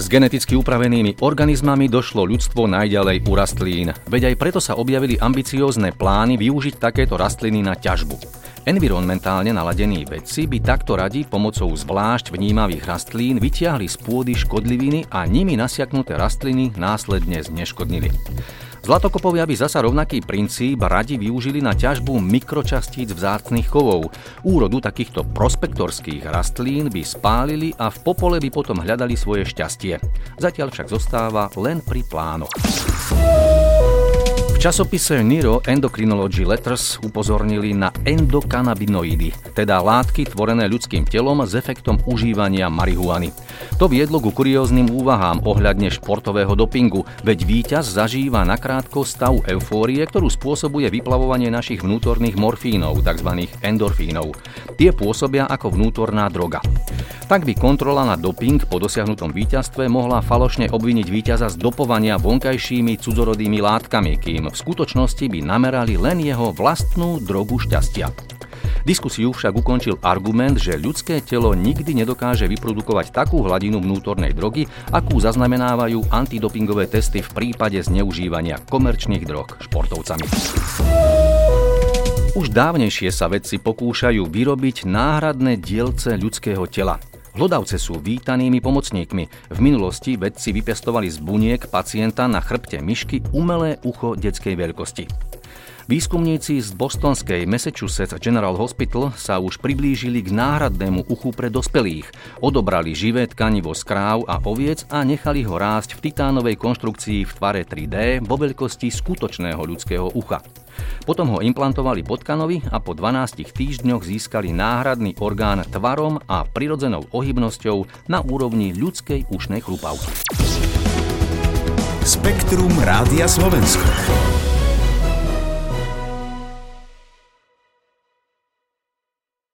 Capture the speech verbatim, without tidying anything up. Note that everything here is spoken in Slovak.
geneticky upravenými organizmami došlo ľudstvo najďalej u rastlín. Veď aj preto sa objavili ambiciózne plány využiť takéto rastliny na ťažbu. Environmentálne naladení vedci by takto radi pomocou zvlášť vnímavých rastlín vytiahli z pôdy škodliviny a nimi nasiaknuté rastliny následne zneškodnili. Zlatokopovia by zasa rovnaký princíp radi využili na ťažbu mikročastíc vzácnych kovov. Úrodu takýchto prospektorských rastlín by spálili a v popole by potom hľadali svoje šťastie. Zatiaľ však zostáva len pri plánoch. V časopise Neuro Endocrinology Letters upozornili na endokannabinoidy, teda látky tvorené ľudským telom s efektom užívania marihuany. To viedlo ku kurióznym úvahám ohľadne športového dopingu, veď víťaz zažíva nakrátko stav eufórie, ktorú spôsobuje vyplavovanie našich vnútorných morfínov, tzv. Endorfínov. Tie pôsobia ako vnútorná droga. Tak by kontrola na doping po dosiahnutom víťazstve mohla falošne obviniť víťaza z dopovania vonkajšími cudzorodými látkami, kým v skutočnosti by namerali len jeho vlastnú drogu šťastia. Diskusiu však ukončil argument, že ľudské telo nikdy nedokáže vyprodukovať takú hladinu vnútornej drogy, akú zaznamenávajú antidopingové testy v prípade zneužívania komerčných drog športovcami. Už dávnejšie sa vedci pokúšajú vyrobiť náhradné dielce ľudského tela. Hlodavce sú vítanými pomocníkmi. V minulosti vedci vypestovali z buniek pacienta na chrbte myšky umelé ucho detskej veľkosti. Výskumníci z bostonskej Massachusetts General Hospital sa už priblížili k náhradnému uchu pre dospelých. Odobrali živé tkanivo z kráv a oviec a nechali ho rásť v titánovej konštrukcii v tvare tri dé vo veľkosti skutočného ľudského ucha. Potom ho implantovali potkanovi a po dvanástich týždňoch získali náhradný orgán tvarom a prirodzenou ohybnosťou na úrovni ľudskej ušnej chrupavky. Spektrum Rádia Slovensko.